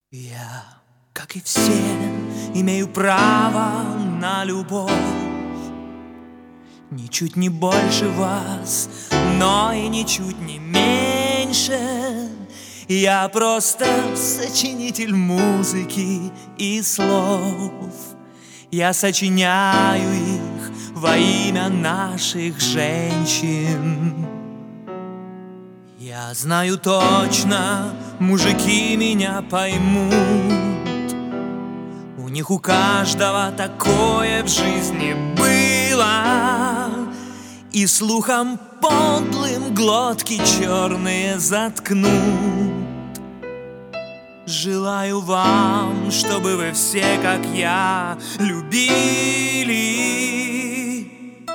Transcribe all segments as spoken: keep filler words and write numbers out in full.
Я, как и все, имею право на любовь. Ничуть не больше вас, но и ничуть не меньше. Я просто сочинитель музыки и слов. Я сочиняю их во имя наших женщин. Я знаю точно, мужики меня поймут. У них у каждого такое в жизни было, и слухом подлым глотки черные заткнут. Желаю вам, чтобы вы все, как я, любили.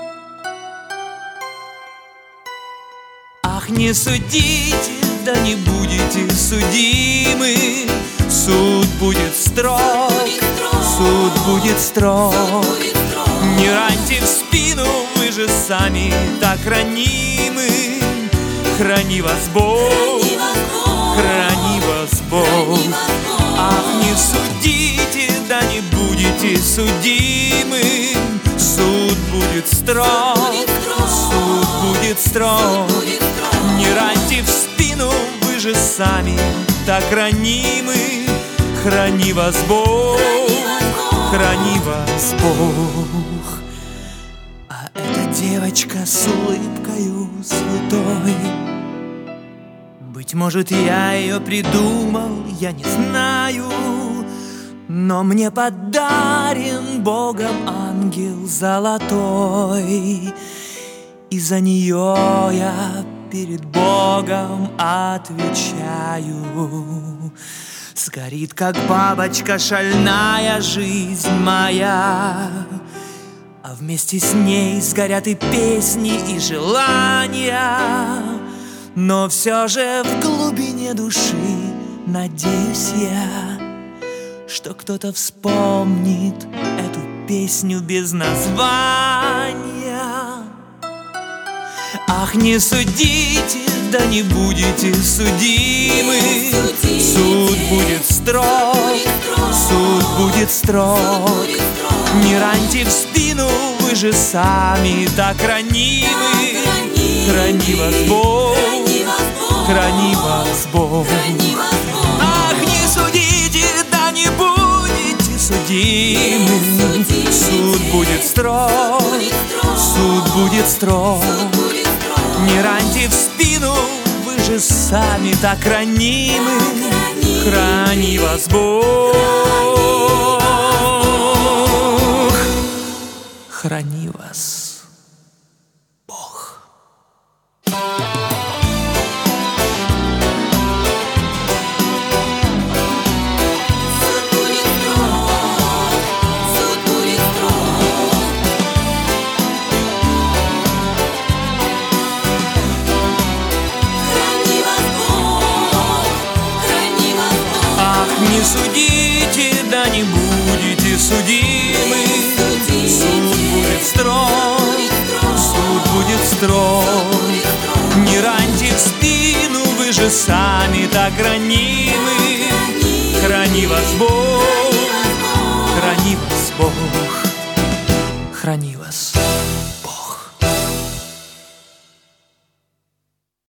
Ах, не судите, да не будете судимы. Суд будет строг, суд будет строг. Не раньте в спину, вы же сами так ранимы. Храни вас Бог, храни вас Бог. Ах, не судите, да не будете судимы. Суд будет строг, суд будет строг. Не раньте в спину, вы же сами так ранимы. Храни вас Бог, храни вас Бог. А эта девочка с улыбкою святой, быть может, я ее придумал, я не знаю, но мне подарен Богом ангел золотой, и за нее я перед Богом отвечаю. Сгорит, как бабочка, шальная жизнь моя, а вместе с ней сгорят и песни, и желания. Но все же в глубине души надеюсь я, что кто-то вспомнит эту песню без названия. Ах, не судите, да не будете судимы. Суд будет строг, суд будет строг. Не раньте в спину, вы же сами так ранимы. Храни вас Бог, храни вас Бог. Ах, не судите, да не будете судимы. Суд будет строг, суд будет строг. Не раньте в спину, вы же сами так ранимы. Храни вас Бог, храни вас Бог. Не судите, да не будете судимы. Суд будет строг, суд будет строг. Не раньте в спину, вы же сами так ранимы. Храни вас Бог, храни вас Бог.